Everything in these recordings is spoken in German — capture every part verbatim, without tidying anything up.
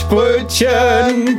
Quatschbrötchen.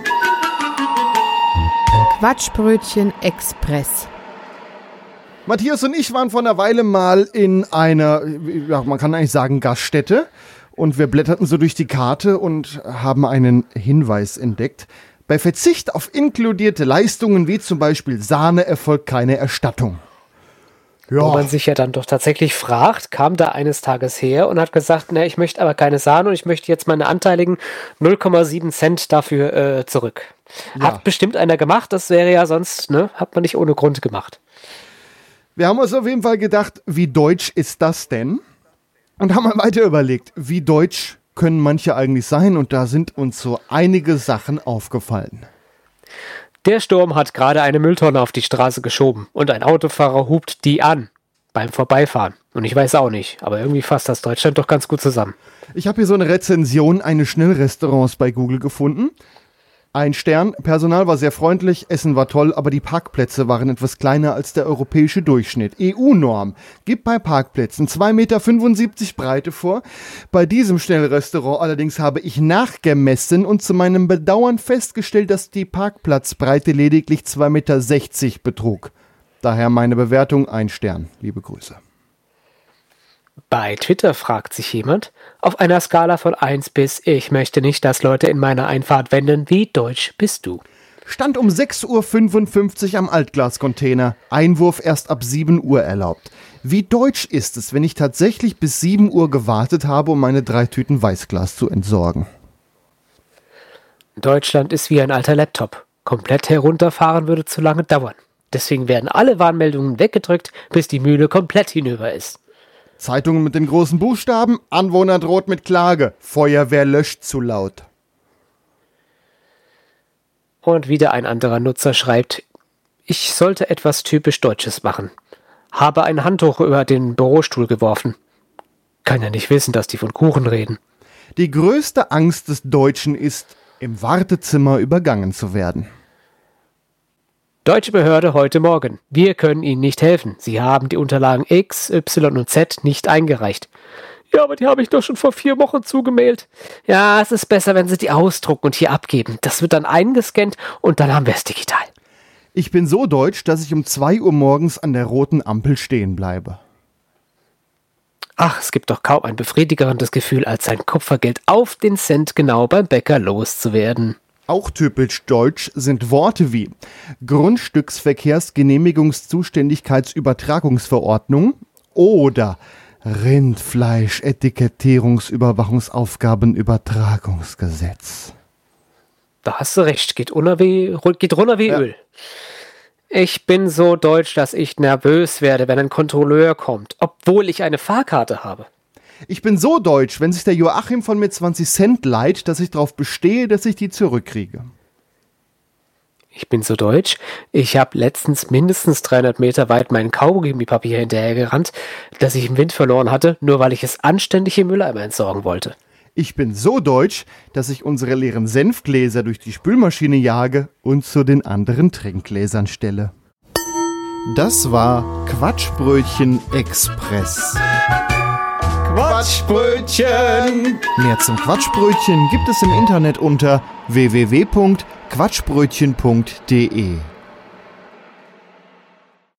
Quatschbrötchen Express. Matthias und ich waren vor einer Weile mal in einer, ja, man kann eigentlich sagen, Gaststätte. Und wir blätterten so durch die Karte und haben einen Hinweis entdeckt. Bei Verzicht auf inkludierte Leistungen wie zum Beispiel Sahne erfolgt keine Erstattung. Ja. Wo man sich ja dann doch tatsächlich fragt, kam da eines Tages her und hat gesagt, na, ich möchte aber keine Sahne und ich möchte jetzt meine anteiligen null Komma sieben Cent dafür äh, zurück. Ja. Hat bestimmt einer gemacht, das wäre ja sonst, ne, hat man nicht ohne Grund gemacht. Wir haben uns auf jeden Fall gedacht, wie deutsch ist das denn? Und haben mal weiter überlegt, wie deutsch können manche eigentlich sein? Und da sind uns so einige Sachen aufgefallen. Der Sturm hat gerade eine Mülltonne auf die Straße geschoben und ein Autofahrer hupt die an beim Vorbeifahren. Und ich weiß auch nicht, aber irgendwie fasst das Deutschland doch ganz gut zusammen. Ich habe hier so eine Rezension eines Schnellrestaurants bei Google gefunden. Ein Stern, Personal war sehr freundlich, Essen war toll, aber die Parkplätze waren etwas kleiner als der europäische Durchschnitt. E U-Norm gibt bei Parkplätzen zwei Komma fünfundsiebzig Meter Breite vor. Bei diesem Schnellrestaurant allerdings habe ich nachgemessen und zu meinem Bedauern festgestellt, dass die Parkplatzbreite lediglich zwei Komma sechzig Meter betrug. Daher meine Bewertung ein Stern. Liebe Grüße. Bei Twitter fragt sich jemand, auf einer Skala von eins bis ich möchte nicht, dass Leute in meiner Einfahrt wenden, wie deutsch bist du? Stand um sechs Uhr fünfundfünfzig am Altglascontainer. Einwurf erst ab sieben Uhr erlaubt. Wie deutsch ist es, wenn ich tatsächlich bis sieben Uhr gewartet habe, um meine drei Tüten Weißglas zu entsorgen? Deutschland ist wie ein alter Laptop. Komplett herunterfahren würde zu lange dauern. Deswegen werden alle Warnmeldungen weggedrückt, bis die Mühle komplett hinüber ist. Zeitungen mit den großen Buchstaben, Anwohner droht mit Klage, Feuerwehr löscht zu laut. Und wieder ein anderer Nutzer schreibt, ich sollte etwas typisch Deutsches machen. Habe ein Handtuch über den Bürostuhl geworfen. Kann ja nicht wissen, dass die von Kuchen reden. Die größte Angst des Deutschen ist, im Wartezimmer übergangen zu werden. Deutsche Behörde heute Morgen. Wir können Ihnen nicht helfen. Sie haben die Unterlagen X, Y und Z nicht eingereicht. Ja, aber die habe ich doch schon vor vier Wochen zugemailt. Ja, es ist besser, wenn Sie die ausdrucken und hier abgeben. Das wird dann eingescannt und dann haben wir es digital. Ich bin so deutsch, dass ich um zwei Uhr morgens an der roten Ampel stehen bleibe. Ach, es gibt doch kaum ein befriedigerendes Gefühl, als sein Kupfergeld auf den Cent genau beim Bäcker loszuwerden. Auch typisch deutsch sind Worte wie Grundstücksverkehrsgenehmigungszuständigkeitsübertragungsverordnung oder Rindfleisch-Etikettierungsüberwachungsaufgabenübertragungsgesetz. Da hast du recht, geht, wie, geht runter wie ja. Öl. Ich bin so deutsch, dass ich nervös werde, wenn ein Kontrolleur kommt, obwohl ich eine Fahrkarte habe. Ich bin so deutsch, wenn sich der Joachim von mir zwanzig Cent leiht, dass ich darauf bestehe, dass ich die zurückkriege. Ich bin so deutsch, ich habe letztens mindestens dreihundert Meter weit mein Kaugummipapier hinterhergerannt, das ich im Wind verloren hatte, nur weil ich es anständig im Mülleimer entsorgen wollte. Ich bin so deutsch, dass ich unsere leeren Senfgläser durch die Spülmaschine jage und zu den anderen Trinkgläsern stelle. Das war Quatschbrötchen Express. Quatschbrötchen! Mehr zum Quatschbrötchen gibt es im Internet unter w w w punkt quatschbrötchen punkt d e.